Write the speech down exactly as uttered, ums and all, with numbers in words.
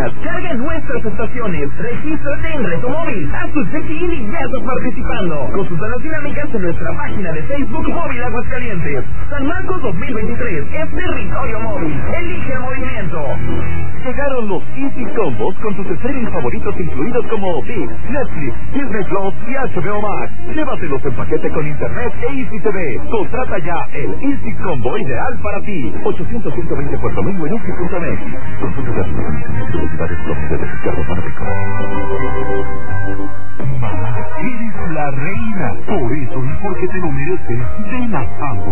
más. Carga en nuestras estaciones. Regístrate en Reto Móvil. Haz tu check-in y ya estás participando. Consulta las dinámicas en nuestra página de Facebook Móvil Aguascalientes. San Marcos dos mil veintitrés es territorio móvil. Elige el movimiento. Llegaron los Easy Combos con tus streaming favoritos incluidos como ViX, Netflix, Disney Plus y H B O Max. Llévatelos en paquete con internet e Easy T V. Contrata ya el Easy Combo ideal para ti. ochocientos ciento veinte Puerto Domingo en Easy punto net. Consulta las publicidades de Ricardo Fanático. Mamá, eres la reina. Por eso y porque te lo mereces, ven a Sambo